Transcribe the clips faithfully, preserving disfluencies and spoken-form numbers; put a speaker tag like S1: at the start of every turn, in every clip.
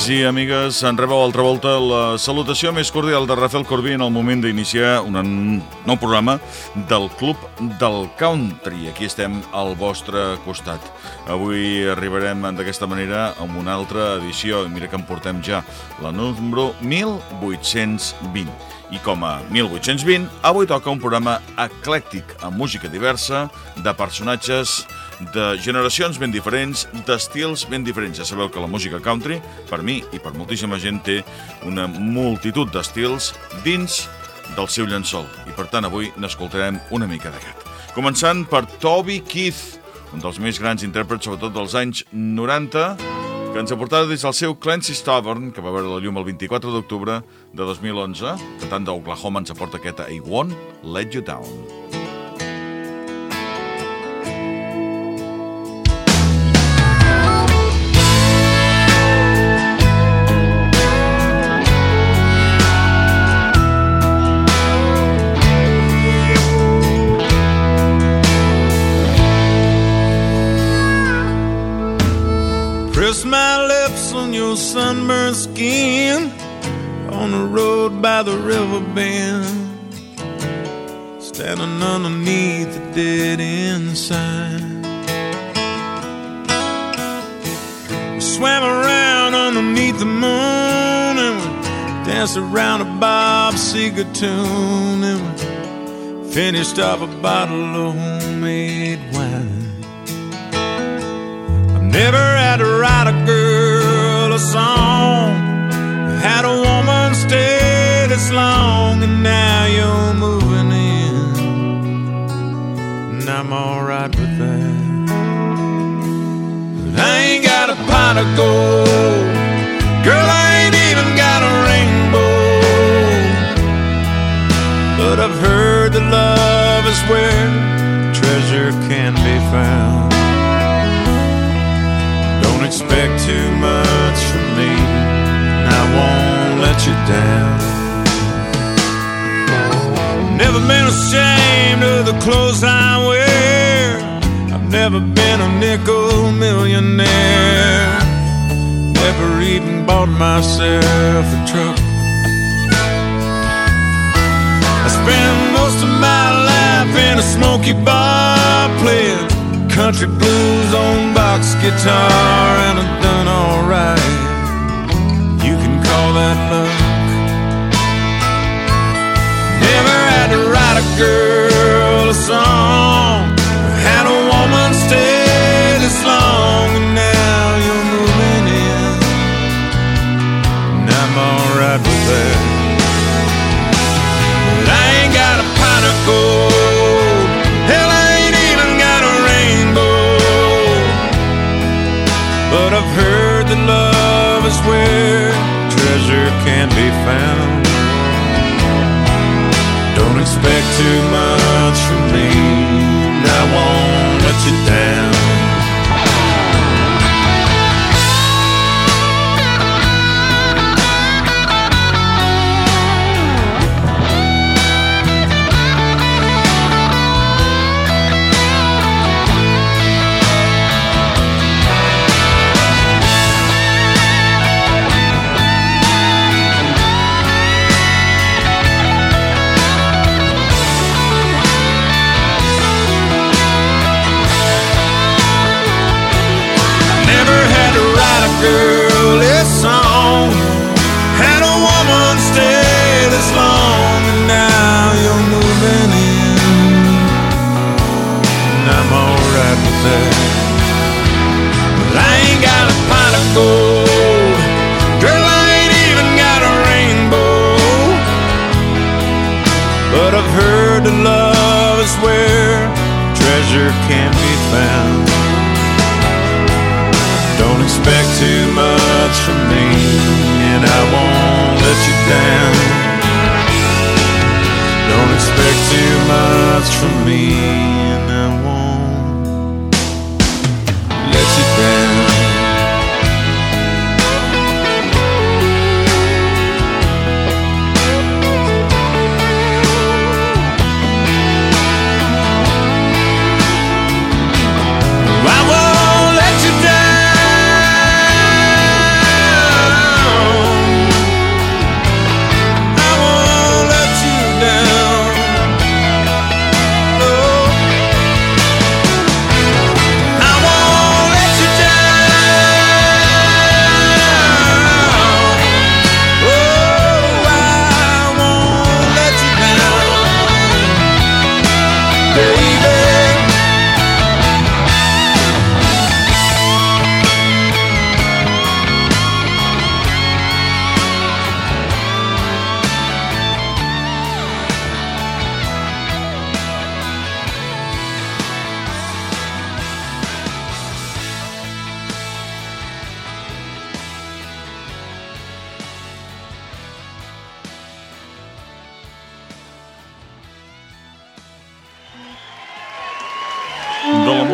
S1: amics i amigues, en rebeu altra volta la salutació més cordial de Rafael Corbí en el moment d'iniciar un nou programa del Club del Country. Aquí estem al vostre costat. Avui arribarem d'aquesta manera amb una altra edició, i mira que en portem ja la número mil vuit-cents vint. I com a mil vuit-cents vint, avui toca un programa eclèctic, amb música diversa, de personatges de generacions ben diferents, d'estils ben diferents. Ja sabeu que la música country, per mi i per moltíssima gent, té una multitud d'estils dins del seu llençol. I per tant avui n'escoltarem una mica d'aquest. Començant per Toby Keith, un dels més grans intèrprets, sobretot dels anys noranta, que ens aportava des del seu Clancy Stubborn, que va veure la llum el vint-i-quatre d'octubre de dos mil onze, cantant d'Oklahoma, ens aporta aquesta I Won't Let You Down.
S2: Press my lips on your sunburned skin on the road by the river bend, standing underneath the dead-end sign. We swam around underneath the moon and we danced around a Bob Seger tune, and we finished off a bottle of homemade wine. Never had to write a girl a song, had a woman stay this long, and now you're moving in, and I'm alright with that. But I ain't got a pot of gold, girl, I ain't even got a rainbow, but I've heard that love is where treasure can be found. Don't expect too much from me, and I won't let you down. Never been ashamed of the clothes I wear, I've never been a nickel millionaire, never even bought myself a truck. I spend most of my life in a smoky bar playing country blues on box guitar, and I've done alright. You can call that luck. Never had to write a girl a song, had a woman stay this long, and now you're moving in, and I'm alright with that. But I ain't got a pot of gold, hell I but I've heard that love is where treasure can be found. Don't expect too much from me, and I won't let you down. Girl, this song had a woman stay this long, and now you're moving in, and I'm alright with that. But I ain't got a pot of gold, girl, I ain't even got a rainbow, but I've heard that love is where treasure can be found. Don't expect too much from me, and I won't let you down. Don't expect too much from me, and I won't let you down. I won't let you down.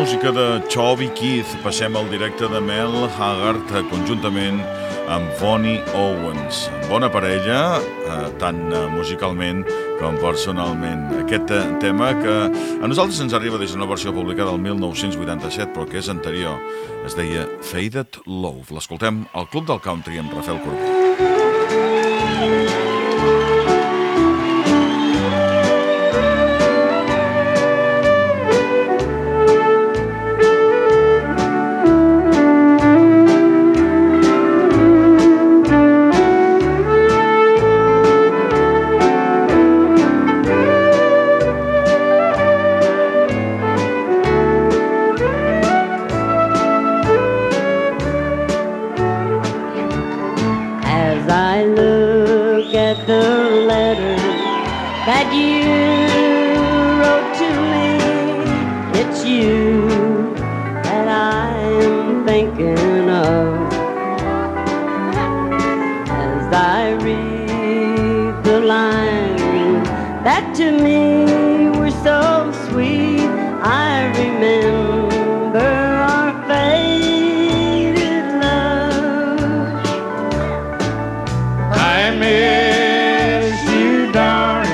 S1: música de Chubby Keith passem al directe de Mel Haggard conjuntament amb Bonnie Owens. Bona parella, eh, tant musicalment com personalment. Aquest tema que a nosaltres ens arriba des d'una versió publicada el mil nou-cents vuitanta-set, però que és anterior. Es deia Faded Love. L'escoltem al Club del Country amb Rafael Corbí.
S3: That you wrote to me, it's you that I'm thinking of. As I read the lines that to me were so sweet, I remember our faded love. I miss you, darling,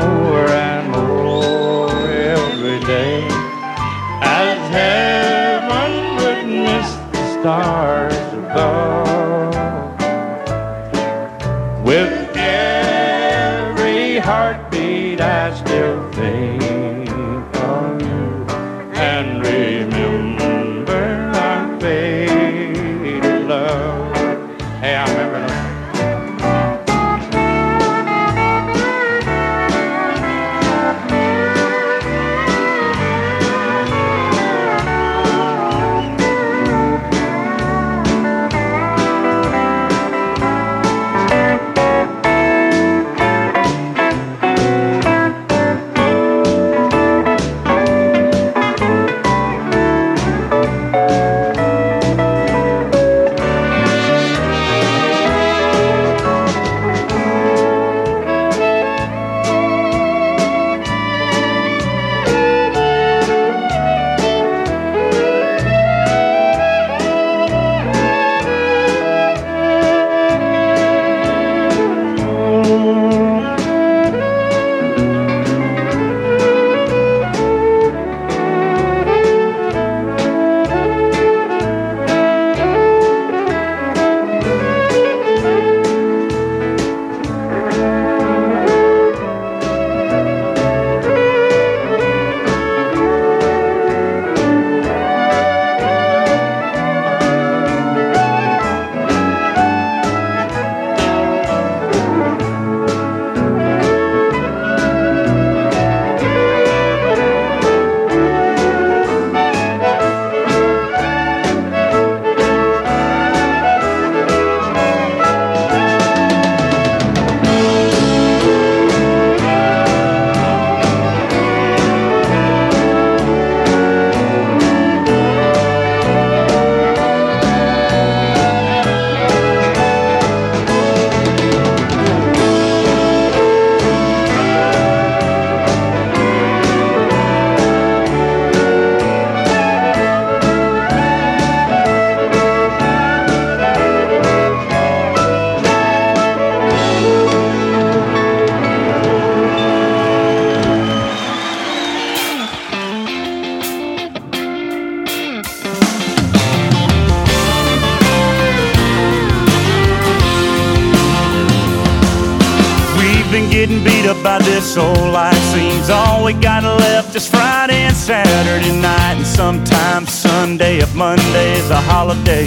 S3: stars above. With every heartbeat I still think of you and remember our faded love. Hey, I remember that.
S4: Getting beat up by this old life. Seems all we got left is Friday and Saturday night, and sometimes Sunday if Monday's a holiday.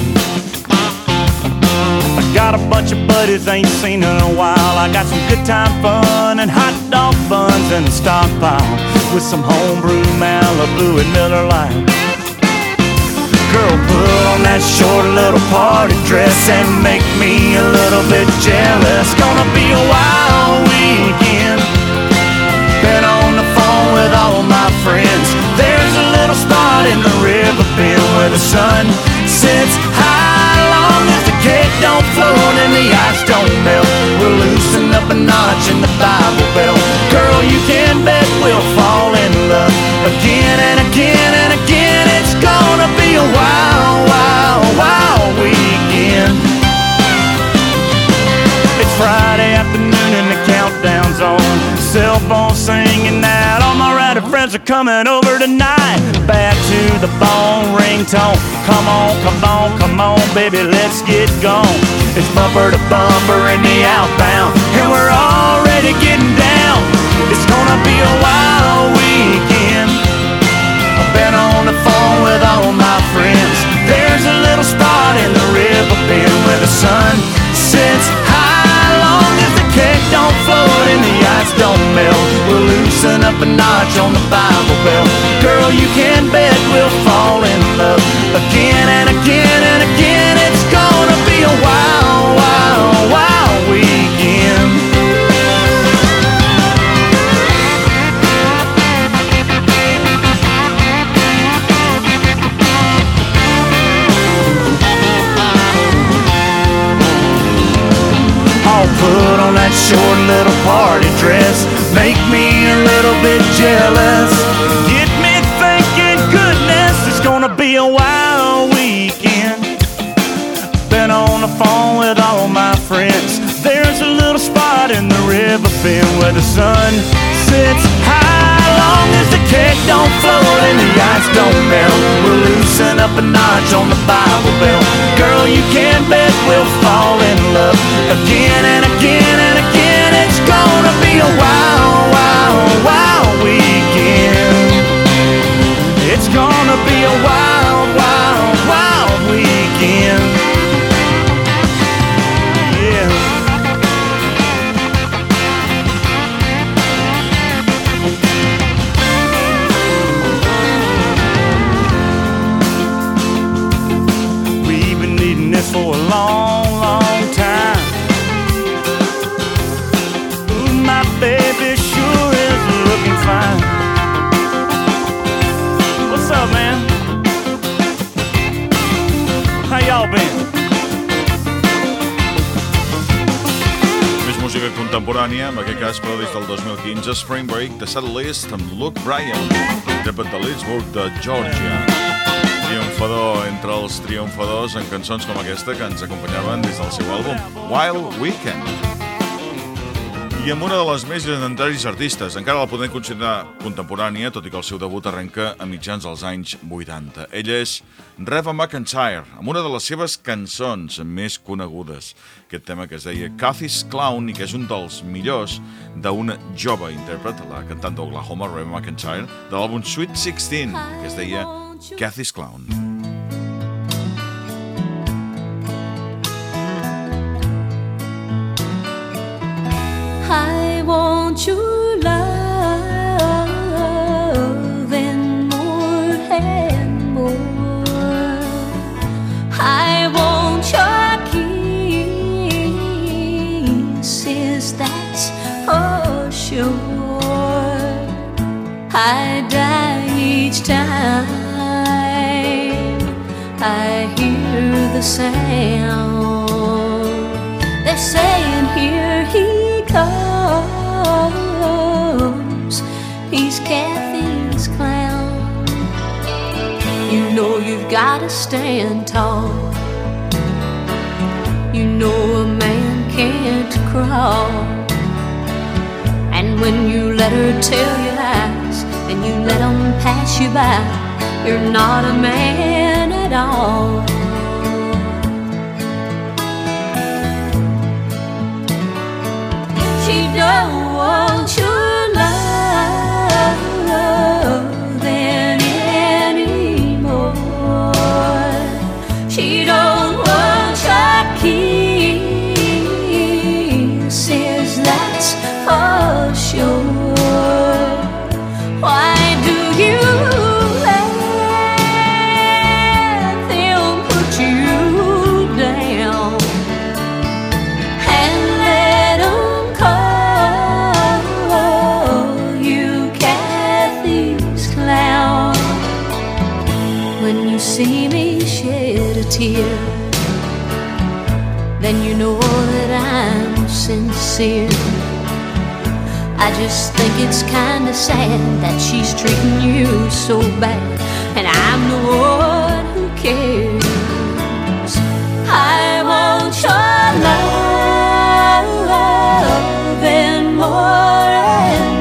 S4: I got a bunch of buddies ain't seen in a while. I got some good time fun and hot dog buns in the stockpile with some homebrew Malibu and Miller Lite. Girl, put on that short little party dress and make me a little bit jealous. Gonna be a wild weekend. Been on the phone with all my friends. There's a little spot in the river bend where the sun sets high. Long as the cake don't float and the ice don't melt, we'll loosen up a notch in the Bible belt. Girl, you can bet we'll fall in love again and again and again. It's cell phone singing out. All my rider friends are coming over tonight. Back to the phone ringtone. Come on, come on, come on, baby, let's get gone. It's bumper to bumper in the outbound, and we're already getting down. It's gonna be a wild weekend. I've been on the phone with all my friends. There's a little spot in the river bend where the sun sets high. Long as the cake don't float and the ice don't melt, we'll loosen up a notch on the Bible belt. Girl, you can bet we'll fall in love again and again and again. It's gonna be a wild, wild, wild weekend. I'll put on that short little party dress, make me a little bit jealous, get me thinking, goodness, it's gonna be a wild weekend. Been on the phone with all my friends. There's a little spot in the river bend where the sun sits high. Long as the cake don't float and the ice don't melt, we'll loosen up a notch on the Bible belt. Girl, you can bet we'll fall in love again and again and again. It's gonna be a wild, wild, wild weekend. It's gonna be a wild, wild, wild weekend. Yeah. We've been needing this for a long, long time. Ooh, my baby sure is looking fine. What's up, man? How y'all been?
S1: Més música contemporània, en aquest cas, però des del dos mil quinze, Spring Break, de Setlist, amb Luke Bryan, intèrpret de Leesburg, de Georgia. Triomfador entre els triomfadors en cançons com aquesta que ens acompanyaven des del seu àlbum Wild Weekend. I amb una de les més llegendaris artistes, encara la podem considerar contemporània, tot i que el seu debut arrenca a mitjans dels anys vuitanta. Ella és Reba McEntire, amb una de les seves cançons més conegudes. Aquest tema que es deia Cathy's Clown i que és un dels millors d'una jove intèrpret, la cantant d'Oklahoma, Reba McEntire, de l'àlbum Sweet sixteen, que es deia Cathy's Clown.
S5: I want your love and more and more. I want your kisses, that's for sure. I die each time I hear the sound. They're saying, here he comes, he's Cathy's clown. You know you've got to stand tall. You know a man can't crawl. And when you let her tell you lies and you let them pass you by, you're not a man at all. She don't want your love anymore. She don't want your kisses, that's for sure. Why do you let them put you down and let them call you Cathy's clown? When you see me shed a tear, then you know that I'm sincere. I just think it's kinda sad that she's treating you so bad, and I'm the one who cares. I want your love and more and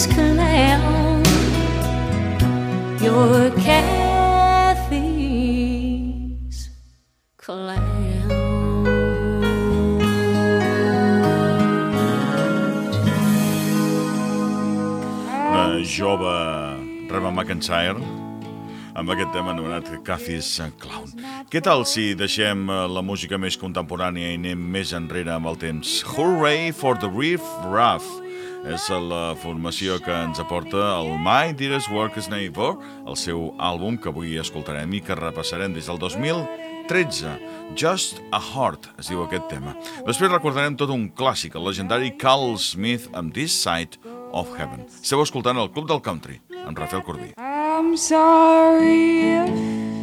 S5: Kathy's clown. You're Kathy's clown.
S1: Una jove Reba McEntire amb aquest tema anomenat Kathy's Clown. Què tal si deixem la música més contemporània i anem més enrere amb el temps? Hooray for the Riff Raff és la formació que ens aporta el My Dearest Work's Neighbor, el seu àlbum que avui escoltarem i que repassarem des del dos mil tretze. Just a Heart es diu aquest tema. Després recordarem tot un clàssic, el legendari Carl Smith amb This Side of Heaven. Esteu escoltant el Club del Country amb Rafael Corbí.
S6: I'm sorry if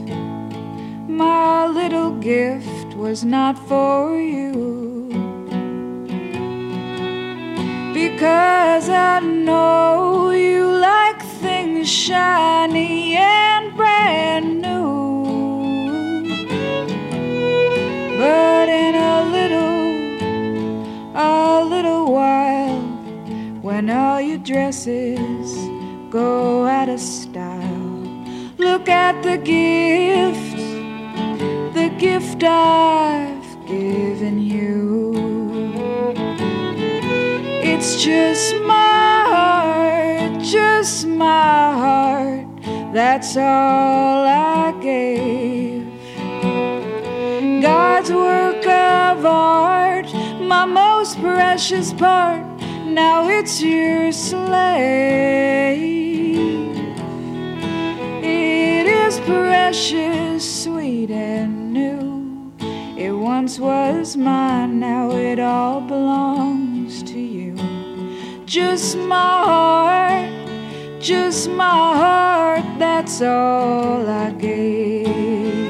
S6: my little gift was not for you, because I know you like things shiny and brand new. But in a little, a little while, when all your dresses go out of style, look at the gift, the gift I've given you. It's just my heart, just my heart, that's all I gave. God's work of art, my most precious part, now it's your slave. It is precious, sweet and new. It once was mine, now it all belongs to you. Just my heart, just my heart, that's all I gave.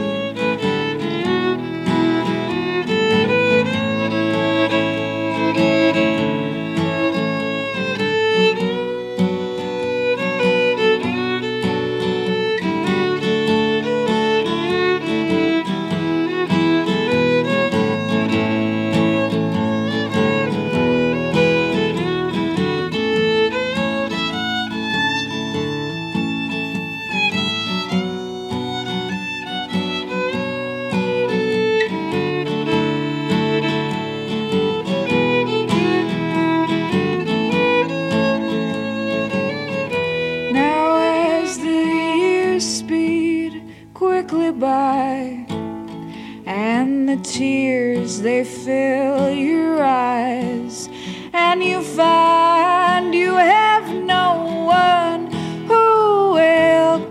S6: By, and the tears they fill your eyes, and you find you have no one who will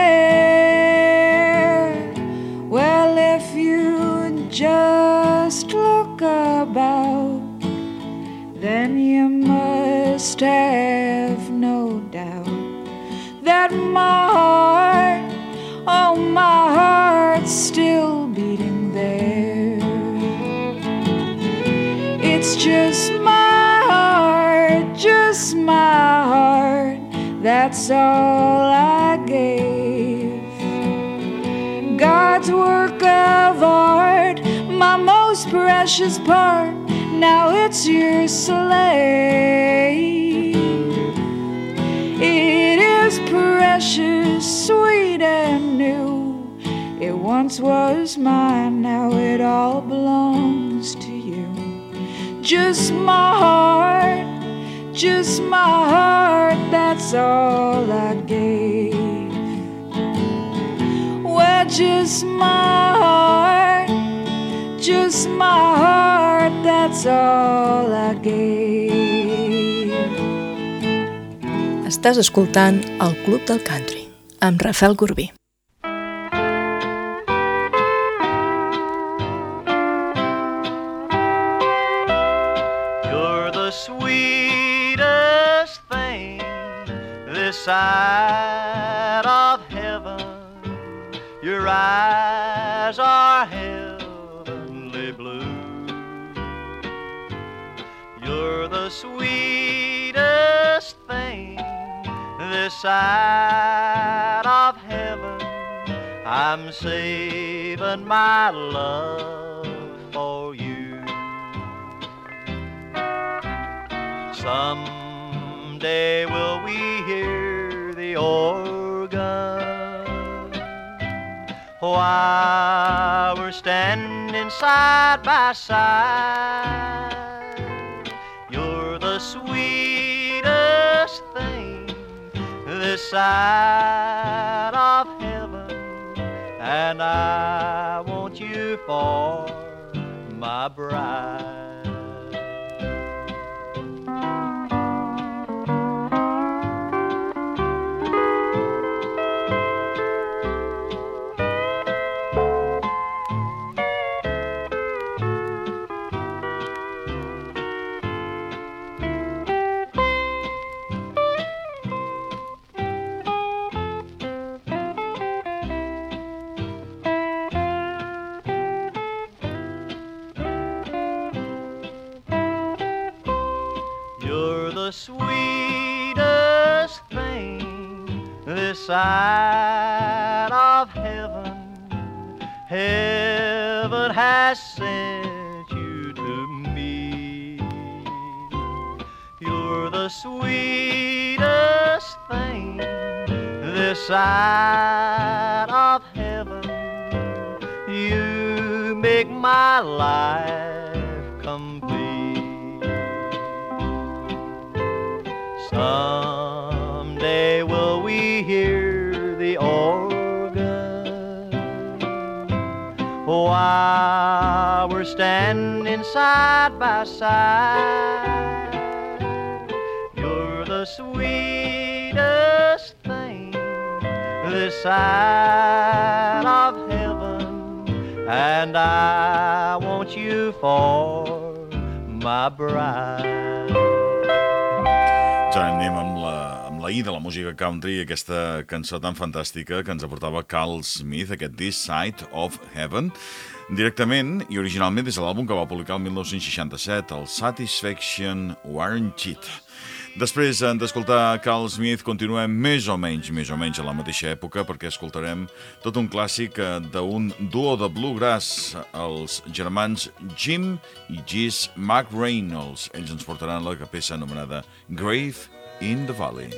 S6: care. Well, if you just look about, then you must have no doubt that my heart, oh, my heart's still beating there. It's just my heart, just my heart, that's all I gave. God's work of art, my most precious part, now it's your slave. It is precious, sweet and new. It once was mine, now it all belongs to you. Just my heart, just my heart, that's all I gave. Well, just my heart, just my heart, that's all I gave.
S7: Estàs escoltant el Club del Country amb Rafael Corbí.
S4: You're the sweetest thing this side of heaven. Your eyes are heavenly blue. You're the sweetest thing this side of heaven. I'm saving my love for you. Someday
S8: Someday will we hear the organ while we're standing side by side. You're the sweetest thing this side of heaven, and I want you for my bride. Sweetest thing this side of heaven. Heaven has sent you to me. You're the sweetest thing this side of heaven. You make my life complete. Someday will we hear the organ while we're standing side by side. You're the sweetest thing this side of heaven, and I want you for my bride.
S1: Ja anem amb la, amb la I de la música country, aquesta cançó tan fantàstica que ens aportava Carl Smith, aquest This Side of Heaven, directament i originalment des de l'àlbum que va publicar el dinou seixanta-set, el Satisfaction Warranted. Després d'escoltar Carl Smith, continuem més o menys, més o menys a la mateixa època, perquè escoltarem tot un clàssic d'un duo de bluegrass, els germans Jim i Jess McReynolds. Ells ens portaran la peça anomenada Grave in the Valley.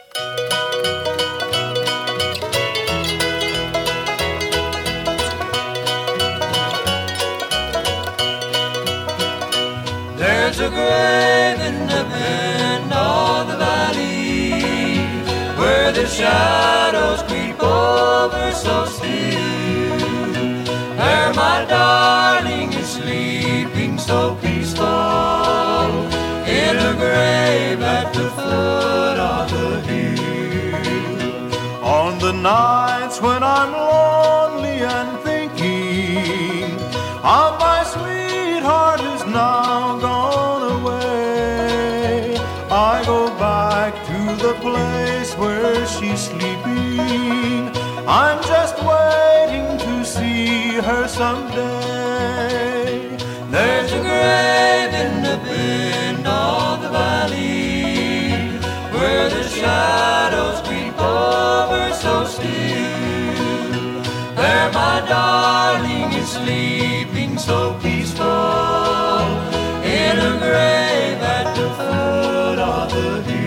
S9: There's a grave in the bend of the valley where the shadows creep over so still. There my darling is sleeping so peaceful in a grave at the foot of the hill.
S2: On the nights when I'm lonely and thinking of my sweetheart is now gone away, I go back to the place where she's sleeping. I'm just waiting to see her someday.
S9: There's a grave in the bend of the valley where the shadows creep over so still. There my darling is sleeping so peaceful in a grave at the foot of the hill.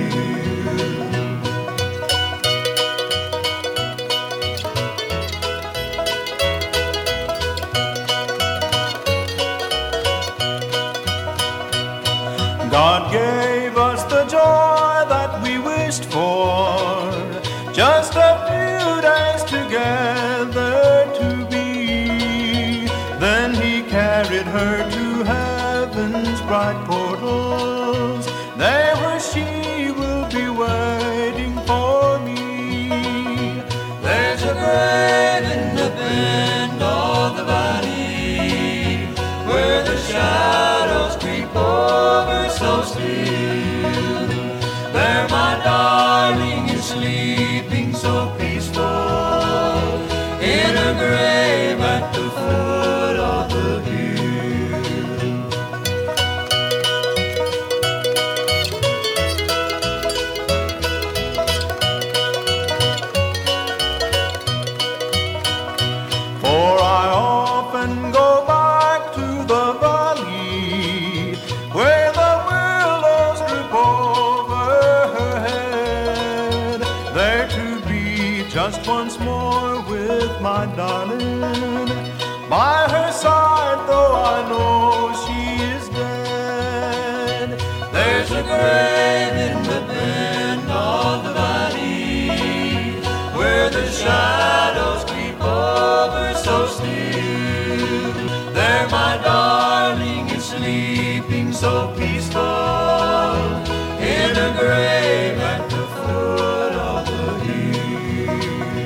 S2: God gave us the joy that we wished for, just a few days together to be. Then he carried her to heaven's bright portals, there where she will be waiting for me.
S9: There's a grave in the bend of the valley where the shadows creep over so still. There my darling is sleeping so peaceful in a grave at the foot of the hill.
S2: For I often go back to the valley where the willows droop over her
S8: just once more with my darling by her side, though I know she is dead.
S9: There's a grave in the bend of the valley where the shadows creep over so still. There my darling is sleeping so peaceful in a grave at the foot of the hill.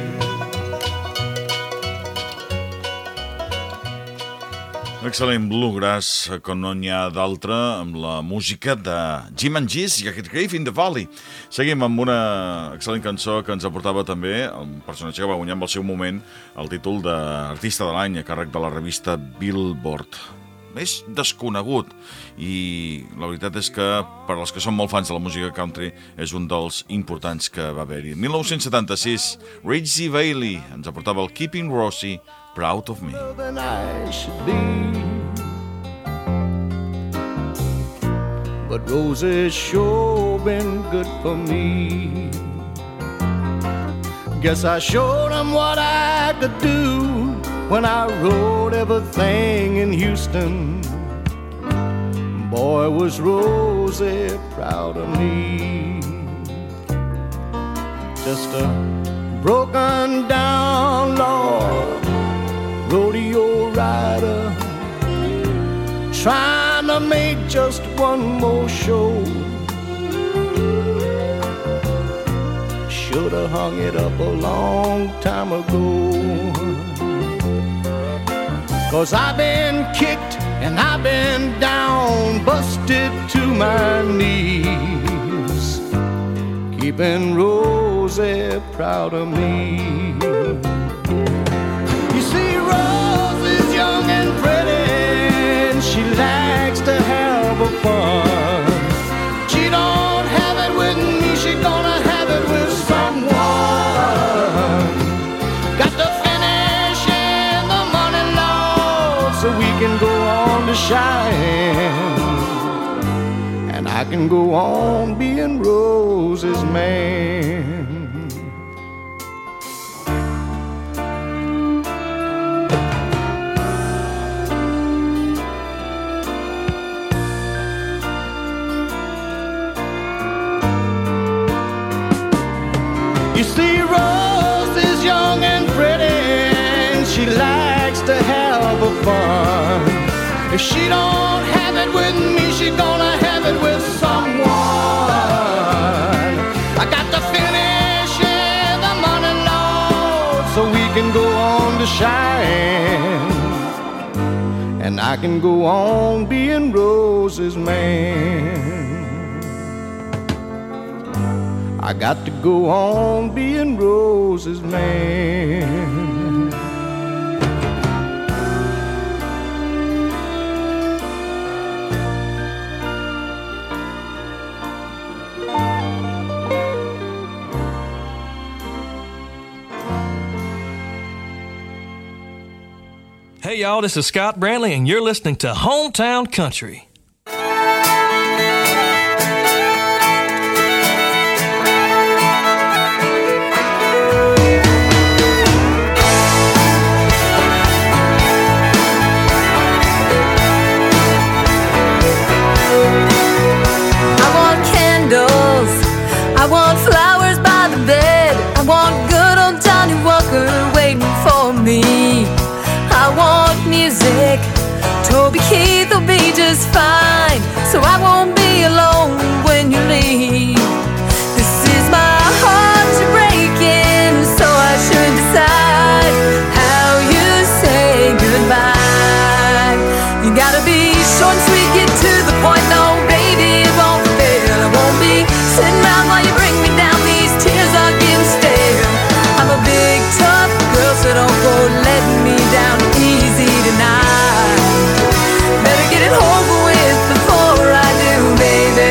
S1: Excel·lent bluegrass, com no n'hi ha d'altre, amb la música de Jim and Giz i aquest Grave in the Valley. Seguim amb una excel·lent cançó que ens aportava també un personatge que va guanyar amb el seu moment el títol d'Artista de l'Any a càrrec de la revista Billboard. És desconegut i la veritat és que per als que són molt fans de la música country és un dels importants que va haver-hi. dinou setanta-sis, Reggie Bailey ens aportava el Keeping Rosie Proud of Me.
S8: Than I should be, but Rosie's sure been good for me. Guess I showed them what I could do when I wrote everything in Houston. Boy, was Rosie proud of me. Just a broken down Lord rodeo rider trying to make just one more show. Should've hung it up a long time ago. 'Cause I've been kicked and I've been down, busted to my knees, keeping Rosie proud of me. You see, Rose is young and pretty, and she likes to have a fun. She don't have it with me, she gonna have it with someone. Got to finish in the morning, Lord, so we can go on to shine, and I can go on being Rose's man. You see, Rose is young and pretty, and she likes to have a fun. If she don't have it with me, she gonna have it with someone. I got to finish in the morning, Lord, so we can go on to shine, and I can go on being Rose's man. I got to go on being Rose's man.
S10: Hey y'all, this is Scott Brantley and you're listening to Hometown Country.
S5: I want flowers by the bed. I want good old Johnny Walker waiting for me. I want music. Toby Keith will be just fine, so I won't be alone when you leave. This is my heart you're breaking, so I should decide how you say goodbye. You gotta be short and sweet, get to the point. No, baby, it won't fail. I won't be sitting around while you bring me down. These tears are getting stale. I'm a big tough girl, so don't go letting me down easy tonight. Better get it over with before I do, baby.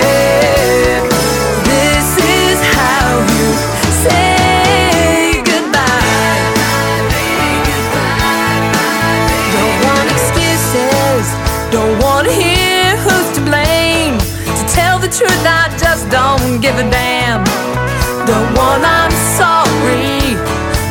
S5: This is how you say goodbye. Don't want excuses, don't want to hear who's to blame. To tell the truth, I just don't give a damn. Don't want I'm sorry,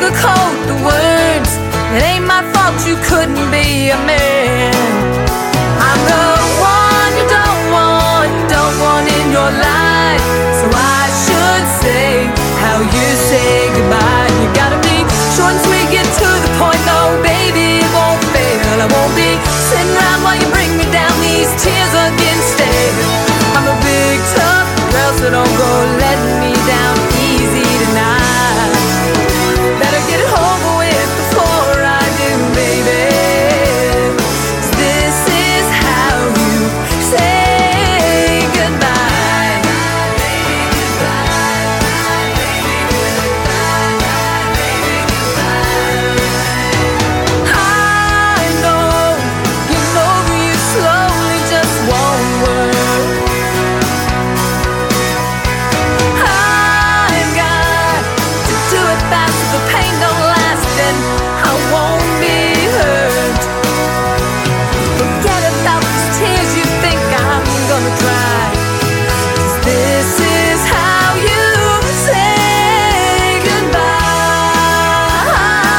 S11: sugarcoat the words. It ain't my fault you couldn't be a man. I'm the one you don't want, don't want in your life. So I should say how you say goodbye. You gotta be short and sweet, get to the point. No, baby, it won't fail. I won't be sitting around while you bring me down. These tears again stay. I'm a big tough girl, so don't go letting me down easy tonight. Better get it over with before I do, baby. 'Cause this is how you say goodbye. I know getting over you slowly just won't work. I've got to do it fast so the pain don't last, and I won't be hurt. Forget about these tears you think I'm gonna cry. 'Cause this is how you say goodbye.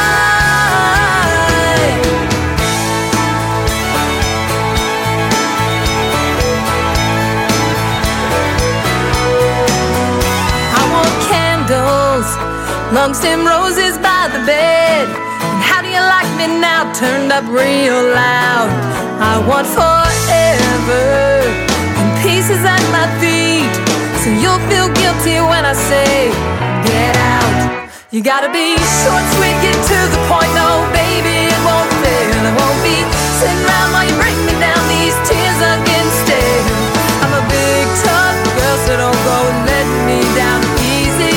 S11: I want candles, long stem roses by the bed. And how do you like me now? Turned up real loud. I want forever and pieces at my feet, so you'll feel guilty when I say get out. You gotta be short, sweet, get to the point. No, baby, it won't fail. I won't be sitting around while you bring me down. These tears again stay. I'm a big tough girl, so don't go letting me down easy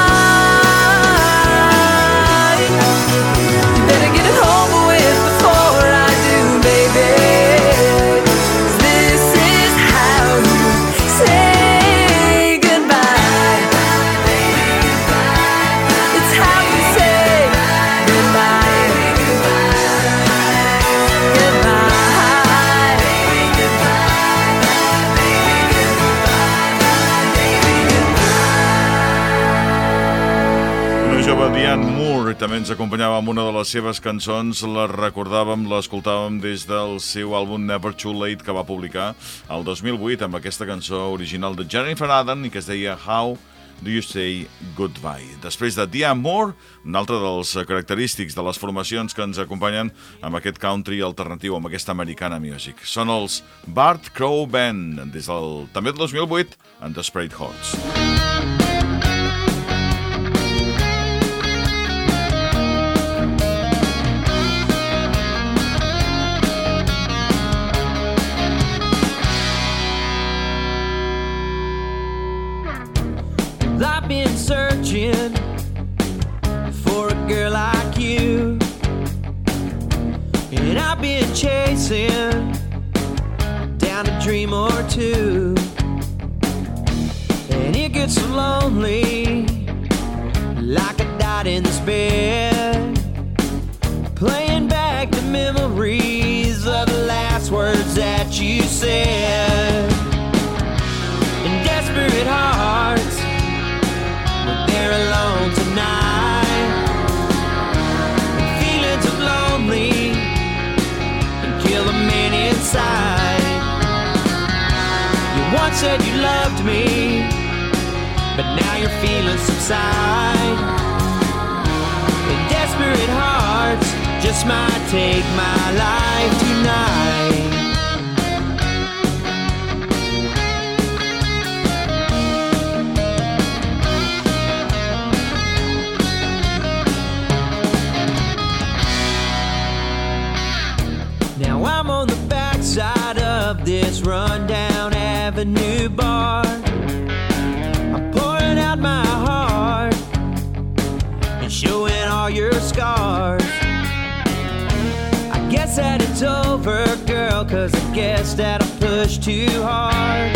S11: tonight. You better get it over with before I do, baby. 'Cause this is how you say goodbye. It's how you say goodbye. Goodbye.
S1: Una jove Diane Moore també ens acompanyava amb una de les seves cançons. La recordàvem, l'escoltàvem des del seu àlbum Never Too Late, que va publicar el dos mil vuit amb aquesta cançó original de Jennifer Adan i que es deia How Do You Say Goodbye. Després de Diane Moore, un altre dels característics de les formacions que ens acompanyen amb aquest country alternatiu, amb aquesta Americana Music. Són els Bart Crow Band, des del també del dos mil vuit, en Desperate Hearts.
S9: I've been searching for a girl like you, and I've been chasing down a dream or two, and it gets so lonely, like I died in this bed, playing back the memories of the last words that you said. In desperate hearts, they're alone tonight, and feelings of lonely can kill the man inside. You once said you loved me, but now your feelings subside, and desperate hearts just might take my life tonight. Now I'm on the backside of this rundown avenue bar. I'm pouring out my heart and showing all your scars. I guess that it's over, girl, 'cause I guess that I pushed too hard.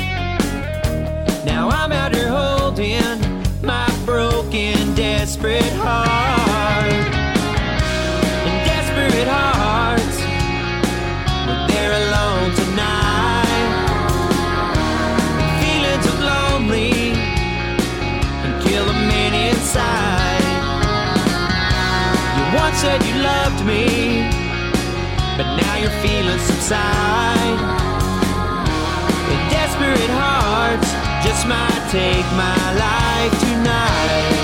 S9: Now I'm out here holding my broken, desperate heart. And desperate hearts, they're alone tonight. Feelings of lonely can kill a man inside.
S12: said you loved me, but now your feelings subside. And desperate hearts just might take my life tonight.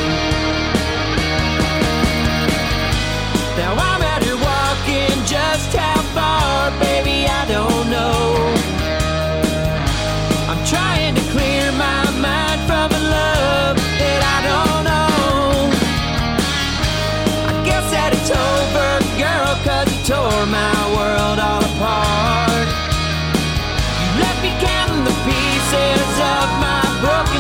S12: Now I'm out here walking, just how far, baby, I don't know. I'm trying to clear my mind from a love that I don't know. I guess that it's over, girl, 'cause you tore my world all apart. You left me counting the pieces of my broken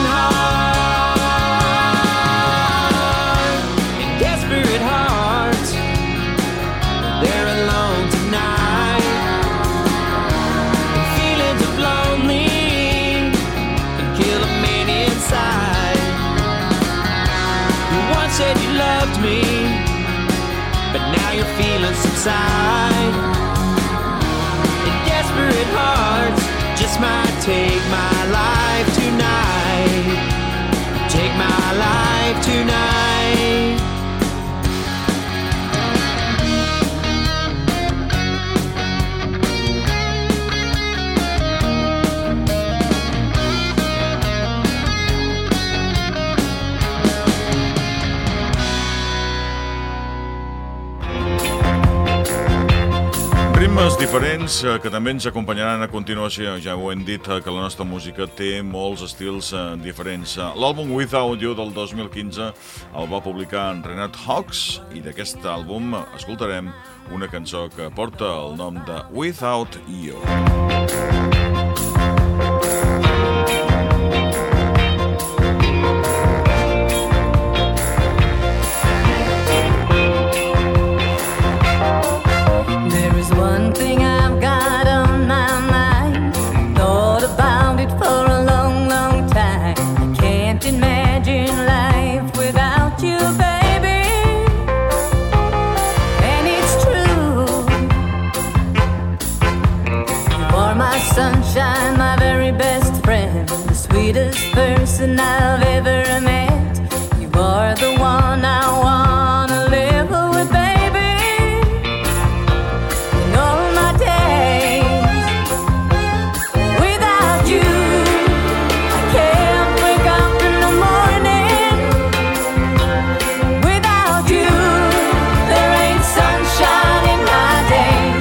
S12: heart. And desperate hearts, they're alone tonight. And feelings of lonely can kill a man inside. You once said you loved me, but now your feelings subside. And desperate hearts just might take my life tonight. Take my life tonight.
S1: Ritmes diferents eh, que també ens acompanyaran a continuació. Ja ho hem dit, eh, que la nostra música té molts estils eh, diferents. L'àlbum Without You del dos mil quinze el va publicar en Renat Hawks i d'aquest àlbum escoltarem una cançó que porta el nom de Without You.
S11: Sunshine, my very best friend, the sweetest person I've ever met. You are the one I wanna live with, baby, in all my days. Without you, I can't wake up in the morning. Without you, there ain't sunshine in my days.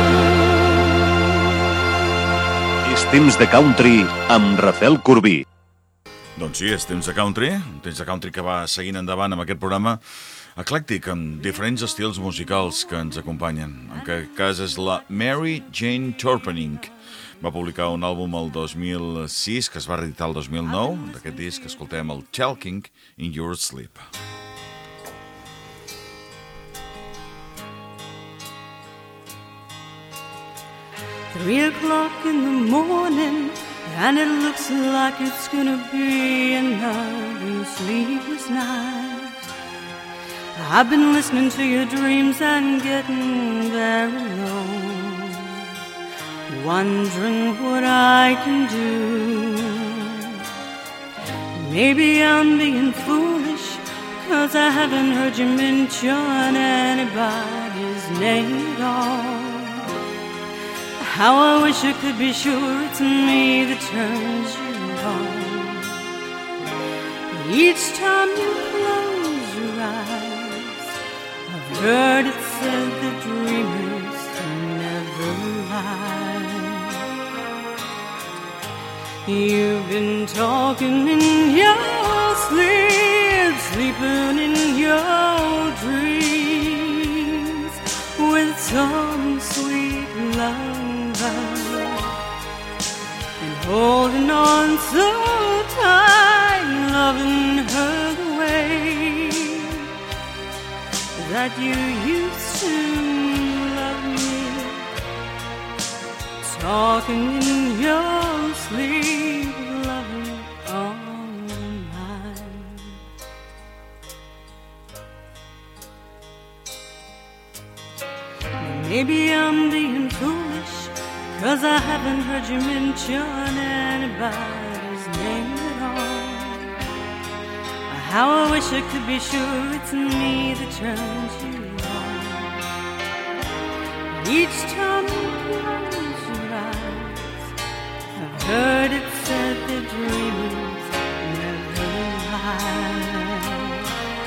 S13: Temps de country amb Rafael Corbí.
S1: Doncs sí, és temps de country, un temps de country que va seguint endavant amb aquest programa eclèctic, amb diferents estils musicals que ens acompanyen. En aquest cas és la Mary Jane Torpening. Va publicar un àlbum el dos mil sis, que es va reeditar el dos mil nou. D'aquest disc escoltem el Talking in Your Sleep.
S13: Three o'clock in the morning, and it looks like it's gonna be another sleepless night. I've been listening to your dreams and getting very low, wondering what I can do. Maybe I'm being foolish, 'cause I haven't heard you mention anybody's name at all. How I wish I could be sure it's me that turns you on. Each time you close your eyes, I've heard it said that dreamers never lie. You've been talking in your sleep, sleeping in your dreams, with some sweet love, and holding on so tight, loving her the way that you used to love me, talking in your sleep, loving all night. Maybe I'm being foolish, 'cause I haven't heard you mention anybody's name at all. How I wish I could be sure it's me that turns you on. Each time you close your eyes, I've heard it said that dreamers never lie.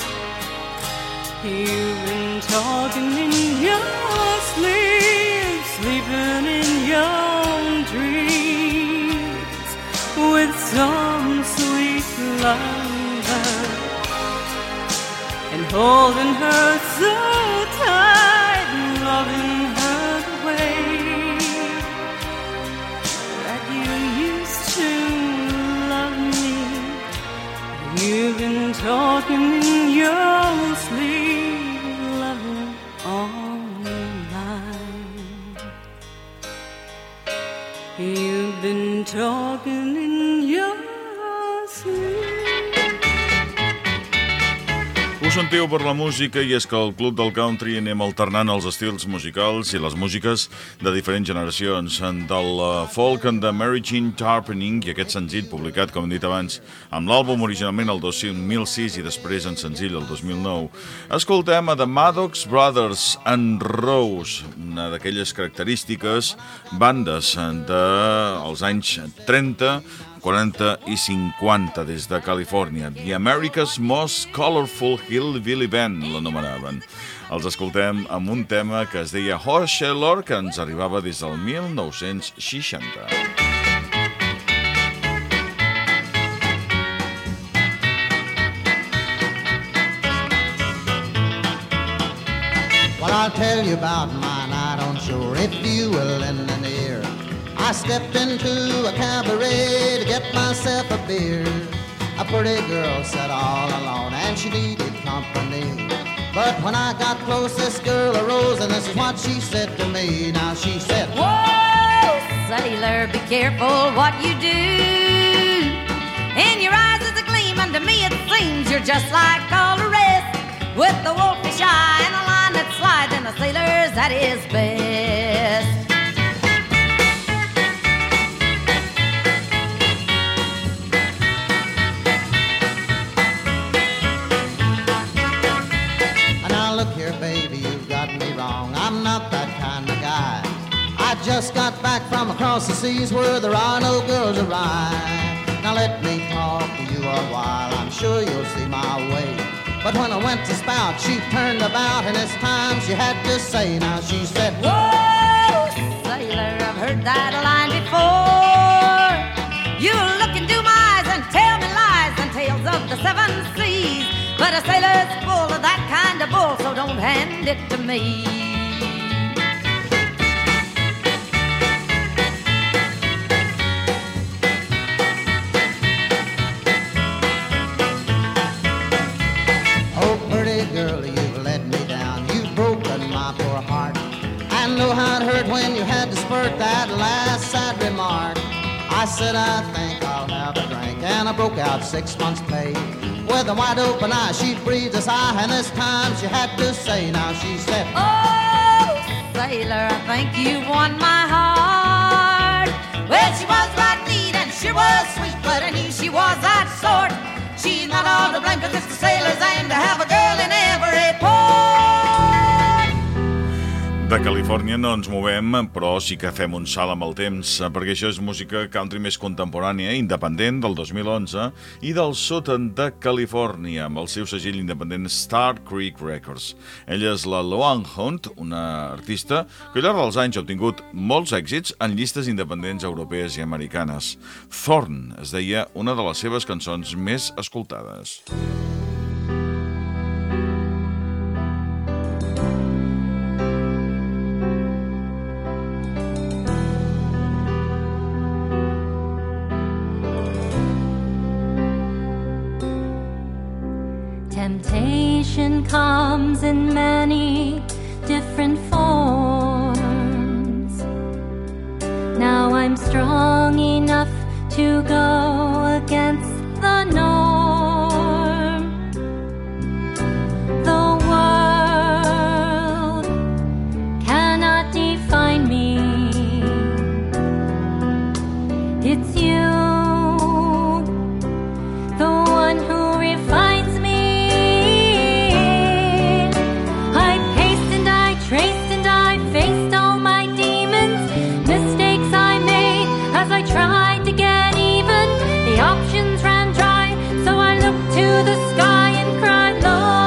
S13: You've been talking in your sleep, sleeping in your dreams, with some sweet lover, and holding her so tight, loving her the way that you used to love me. You've been talking in your sleep, loving all night. You've been talking in your sleep.
S1: Ho sentiu per la música, i és que al Club del Country anem alternant els estils musicals i les músiques de diferents generacions. Del folk and the Mary Jane Torpening, i aquest senzill publicat, com hem dit abans, amb l'àlbum originalment el dos mil sis i després en senzill el dos mil nou. Escoltem a The Maddox Brothers and Rose, una d'aquelles característiques bandes dels anys trenta, quaranta i cinquanta des de Califòrnia. The America's Most Colorful Hillbilly Band l'anomenaven. Els escoltem amb un tema que es deia Horseshoe, que ens arribava des del mil nou-cents seixanta.
S14: Well, I'll tell you about my night on shore, if you will lend an ear. I stepped into a cabaret to get myself a beer. A pretty girl sat all alone and she needed company. But when I got close, this girl arose and this is what she said to me. Now she said,
S15: "Whoa, sailor, be careful what you do. In your eyes is a gleam, and to me it seems you're just like all the rest. With the wolfish eye and a line that slides, and a sailor's at his best."
S14: Just got back from across the seas where there are no girls around. Now let me talk to you a while, I'm sure you'll see my way. But when I went to spout, she turned about, and it's time she had to say. Now she said,
S15: "Whoa, sailor, I've heard that line before. You look into my eyes and tell me lies. lend it to me.
S14: Oh, pretty girl, you've let me down. You've broken my poor heart. I know how it hurt when you had to spurt that last sad remark. I said I think I'll have a drink, and I broke out six months' pay. With a wide open eye, she breathed a sigh, and this time she had to say, now she said,
S15: oh, sailor, I think you won my heart. Well, she was right neat and she was sweet, but I knew she was that sort. She's not all to blame, 'cause it's the sailor's aim to have a girl in every port.
S1: De Califòrnia no ens movem, però sí que fem un salt amb el temps, perquè això és música country més contemporània, independent, del dos mil onze, i del sud de Califòrnia, amb el seu segell independent Star Creek Records. Ella és la Loan Hunt, una artista que al llarg dels anys ha obtingut molts èxits en llistes independents europees i americanes. Thorn es deia una de les seves cançons més escoltades.
S5: Temptation comes in many different forms. Now I'm strong enough to go against the norm. The world cannot define me. It's you, the one who refines me. Traced and I faced all my demons, mistakes I made as I tried to get even. The options ran dry, so I looked to the sky and cried,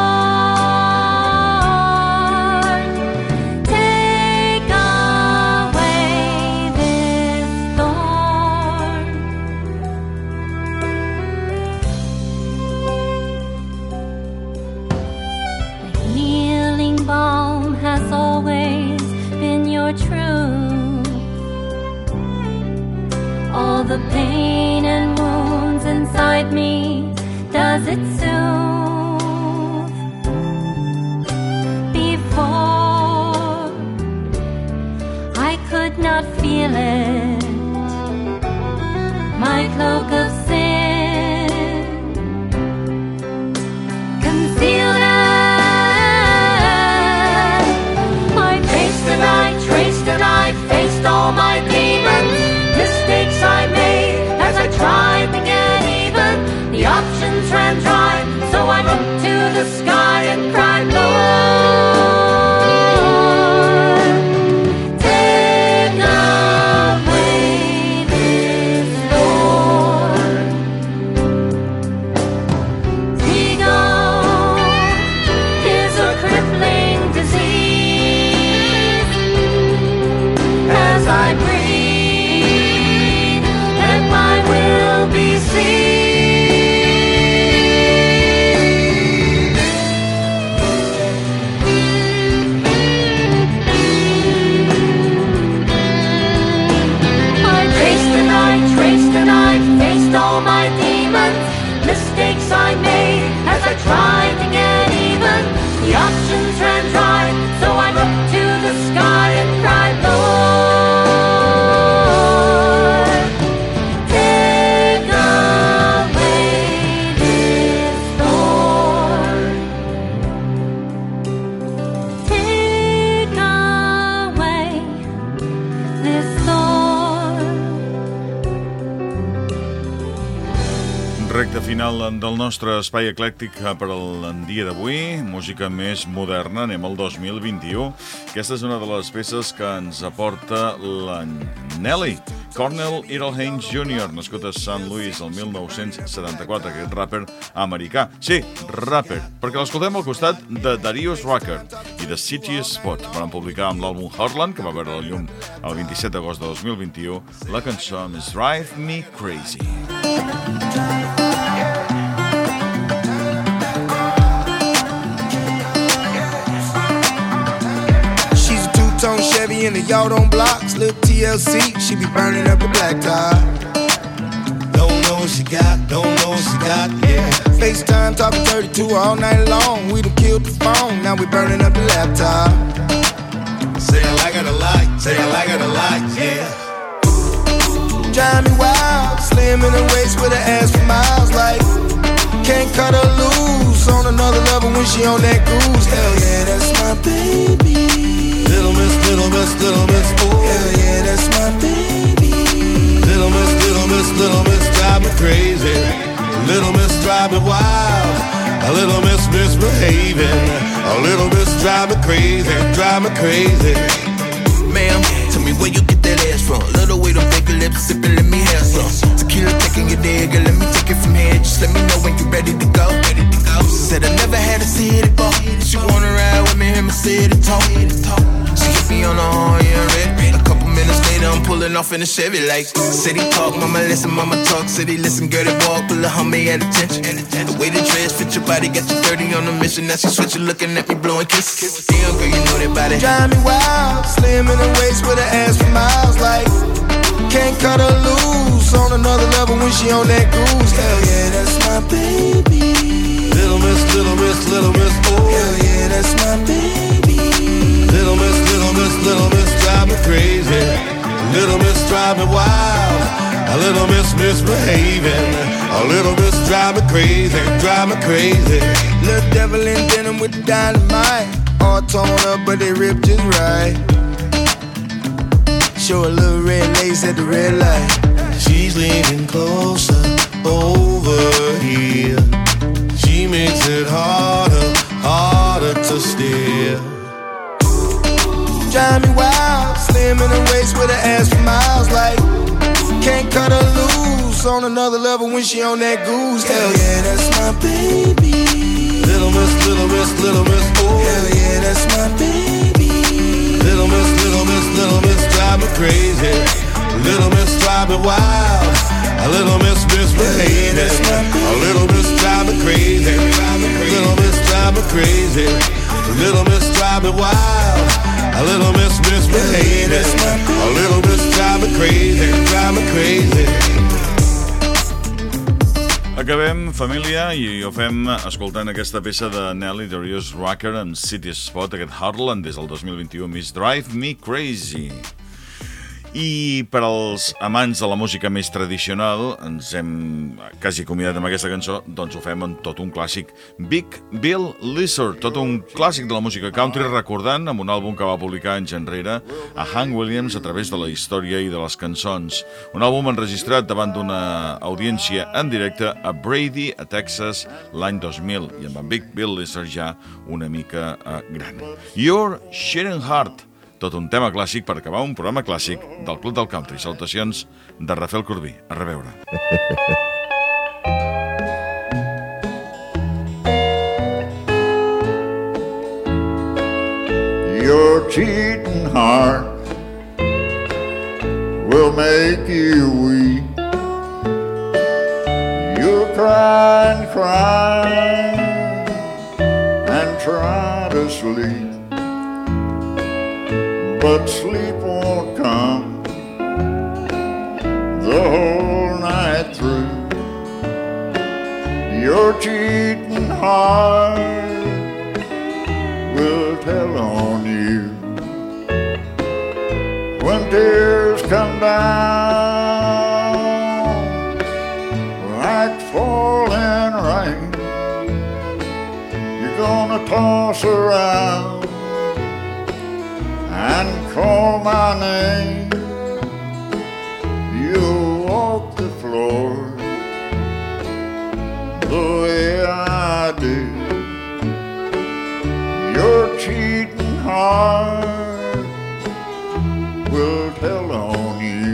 S5: Lord, take away this thorn. Like kneeling balm has always been your truth. All the pain and wounds inside me, does it soothe? Before I could not feel it, my cloak of sin concealed it. And I traced and I faced all my demons, mistakes I made as I tried to get even. The options ran dry, so I looked to the sky and cried, Lord, take away this thorn. Ego is a crippling disease. As I breathe, let my will be seen. I traced and I traced and I faced all my demons, mistakes I made as I tried to get even. The options ran dry, so I looked to the sky and cried, Lord, take away this thorn. Take away this thorn.
S1: Recte final del nostre espai eclèctic per al dia d'avui, música més moderna, anem al dos mil vint-i-u. Aquesta és una de les peces que ens aporta la Nelly. Cornell Earl Haynes júnior, nascut a Saint Louis el mil nou-cents setanta-quatre, aquest rapper americà. Sí, rapper, perquè l'escoltem al costat de Darius Rucker i de City Spot. Van publicar amb l'àlbum Heartland, que va veure la llum el vint-i-set d'agost de dos mil vint-i-u, la cançó Miss Drive Me Crazy.
S16: in the y'all don't blocks, little T L C, she be burning up the black tie. Don't know what she got, don't know what she got, yeah. FaceTime talking thirty-two all night long. We done killed the phone, now we burning up the laptop. Say I like it a lot, say I like it a lot, yeah. Drive me wild, slim in the waist with her ass for miles, like can't cut her loose on another level when she on that cruise. Hell yeah, that's my baby. Little miss, little miss, little miss, oh. Hell yeah, that's my baby. Little miss, little miss, little miss, drive me crazy. Little miss, drive me wild. A little miss, misbehaving. A little miss, drive me crazy, drive me crazy.
S17: Ma'am, tell me where you get that ass from. Little way them big lips sipping, let me have some. Tequila taking your dig, let me take it from here. Just let me know when you ready to go. Ready to go. She said I never had to see it before. She wanna ride with me, hear me say it talk. She hit me on the horn, yeah, red. A couple minutes later, I'm pulling off in a Chevy like city talk, mama listen, mama talk. City listen, girl, they walk, pull a homie at attention. The way the dress fit your body, got you dirty on the mission. Now she switching, looking at me, blowing kisses. Damn, girl, you know that body.
S16: Drive me wild, slim in the waist with her ass for miles, like can't cut her loose on another level when she on that goose. Hell yeah, that's my baby.
S17: Little miss, little miss, little miss, oh.
S16: Hell yeah, that's my baby.
S17: Little miss, little miss, little miss, drive me crazy. Little miss, drive me wild. A little miss, misbehaving. A little miss, drive me crazy, drive me crazy.
S16: Little devil in denim with the dynamite. All torn up, but they ripped just right. Show a little red lace at the red light.
S17: She's leaning closer over here. She makes it harder, harder to steer.
S16: Drive me wild, slim in the waist with her ass for miles, like can't cut her loose on another level when she on that goose. Hell yeah, that's my baby.
S17: Little miss, little miss, little miss, oh.
S16: Hell yeah, that's my baby.
S17: Little miss, little miss, little miss, drive me crazy. Little miss, drive me wild. A little miss, misbehaving. A little miss, drive me crazy. Little miss, drive me crazy. Little miss, drive me wild. A little miss, misbehaving. A little miss, drive me crazy, drive me crazy.
S1: Acabem, família, i ho fem escoltant aquesta peça de Nelly Darius Rucker amb City Spot, aquest Heartland, des del dos mil vint-i-u, Miss Drive Me Crazy. I per als amants de la música més tradicional, ens hem quasi acomiadat amb aquesta cançó, doncs ho fem en tot un clàssic. Big Bill Lizard, tot un clàssic de la música country, recordant amb un àlbum que va publicar anys enrere a Hank Williams a través de la història i de les cançons. Un àlbum enregistrat davant d'una audiència en directe a Brady, a Texas, l'any dos mil, i amb en Big Bill Lizard ja una mica eh, gran. Your Sharing Heart, tot un tema clàssic per acabar un programa clàssic del Club del Country. Salutacions de Rafael Corbí. A reveure.
S18: Your cheating heart will make you weep. You'll cry and cry and try to sleep, but sleep won't come the whole night through. Your cheating heart will tell on you when tears come down like falling rain. You're gonna toss around and call my name. You'll walk the floor the way I do. Your cheating heart will tell on you.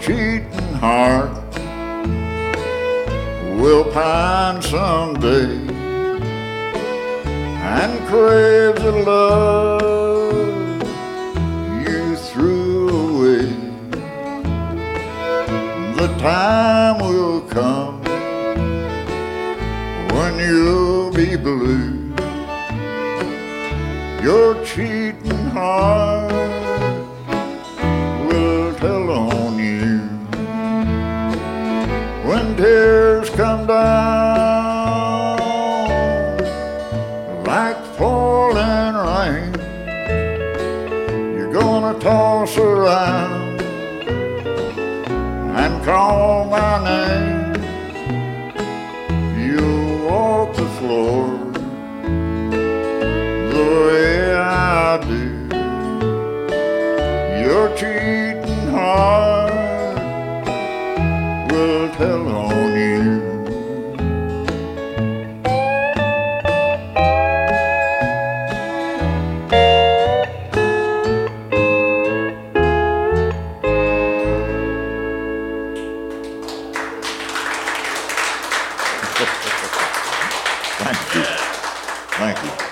S18: cheating heart will pine someday and crave the love you threw away. The time will come when you'll be blue. Your cheating heart will tell on you. When tears come down like falling rain, you're gonna toss around and call my name. You'll walk the floor the way I do. Your cheating heart will tell on you. Thank you. Thank you.